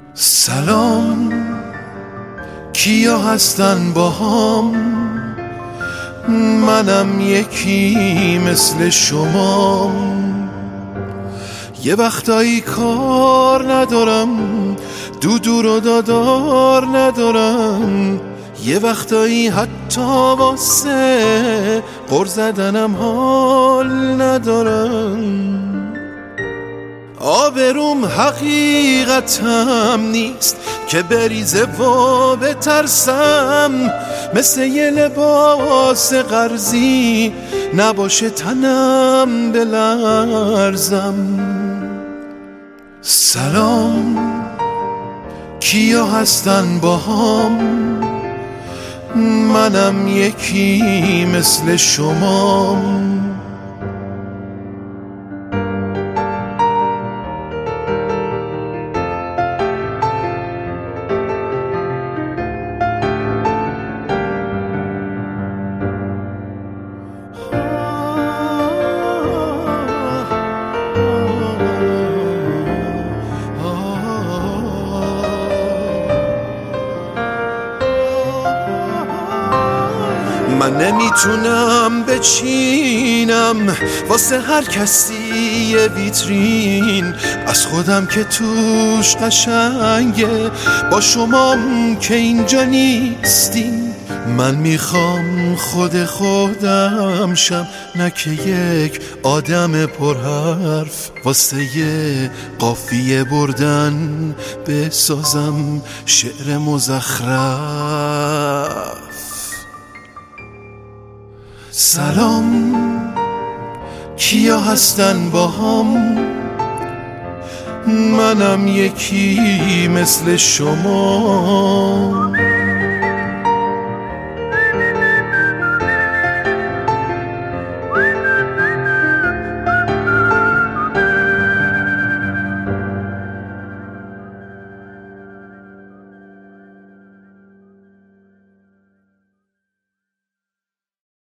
سلام، کیا هستن با هم؟ منم یکی مثل شما. یه وقتایی کار ندارم، دودو رو دادار ندارم، یه وقتایی حتی واسه قر زدنم حال ندارم. آبروم حقیقتم نیست که بریزه و بترسم، مثل یه لباس قرضی نباشه تنم بلرزم. سلام، کیا هستن با هم؟ منم یکی مثل شما. من نمیتونم بچینم واسه هر کسی یه ویترین از خودم که توش قشنگه، با شما که اینجا نیستین. من میخوام خودم شم، نه که یک آدم پرحرف واسه یه قافیه بردن بسازم شعر مزخرف. سلام، کیا هستن با هم؟ منم یکی مثل شما.